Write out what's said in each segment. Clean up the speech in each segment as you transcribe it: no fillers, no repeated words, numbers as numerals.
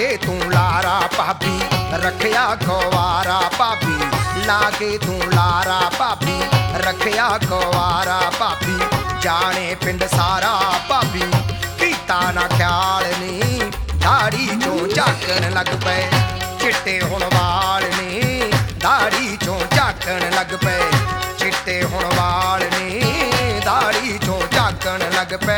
के तू लारा भाभी रखिया गवारा भाभी, ला के तू लारा भाभी रखिया गवारा भाभी, जाने पिंड सारा भाभी कीता ना ख्याल नी, दाड़ी चों झाकण लग पे चिट्टे हुण वाल नी, दाड़ी चों झाकण लग पे चिट्टे हुण वाल नी, दाड़ी चों झाकण लग पे।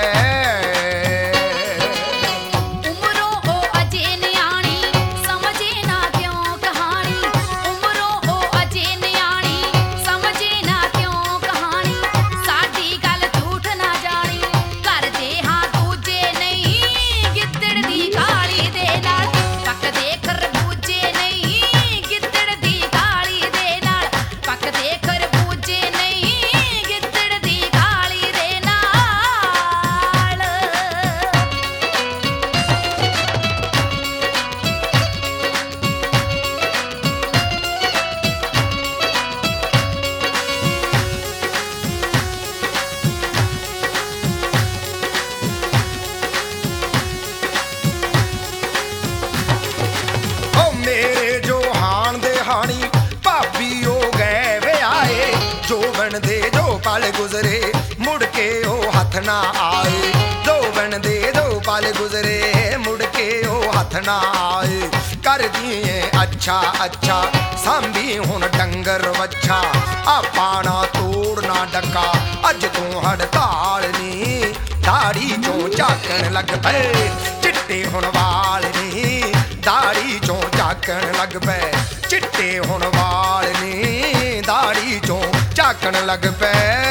पल गुजरे मुड़ के ओ हथ ना आए, धोवन दे दो पल गुजरे मुड़ के ओ हथ ना आए, कर दिए अच्छा अच्छा सांभी हुण डंगर वच्छा, आपा ना तोड़ ना डका अज तू हड़ताल नी, दाड़ी चों झाकण लग पे चिट्टे हुण वाल नी, दाड़ी चों झाकण लग पे चिट्टे हुण वाल नी, दाड़ी चों झाकण लग पे।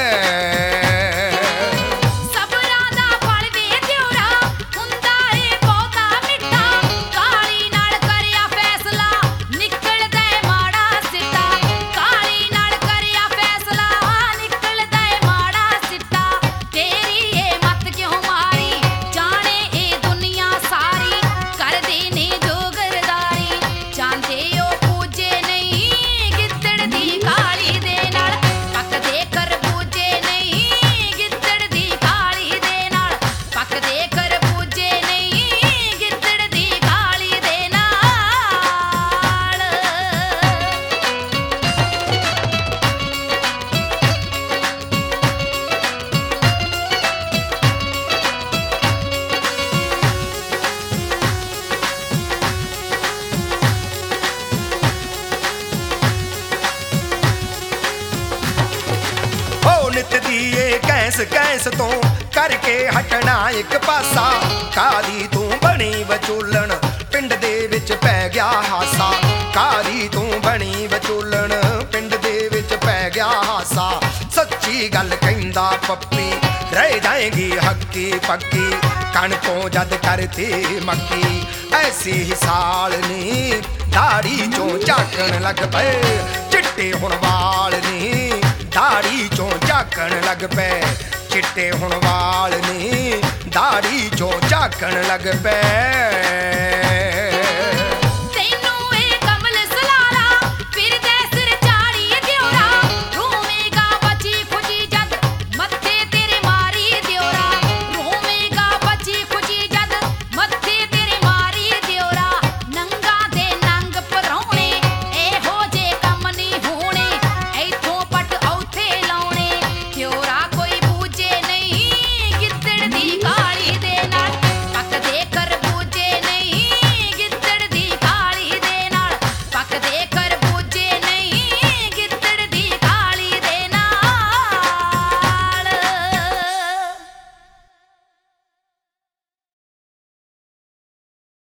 नित दिए कैंस कैंस तो करके हटना एक पासा, काली तू बनी विचोलन पिंड दे विच पै गया हासा, काली तू बनी विचोलन पिंड दे विच पै गया हासा, सच्ची गल कहंदा पप्पी रह जाएगी हक्की पक्की, कणकों जद करती मक्की ऐसी ही साल नी, दाड़ी चों झाकण लग पे चिट्टे हुण वाल नी, दाड़ी चों झाकण लग पे चिट्टे हुण वाल नी, दाड़ी चों झाकण लग पे।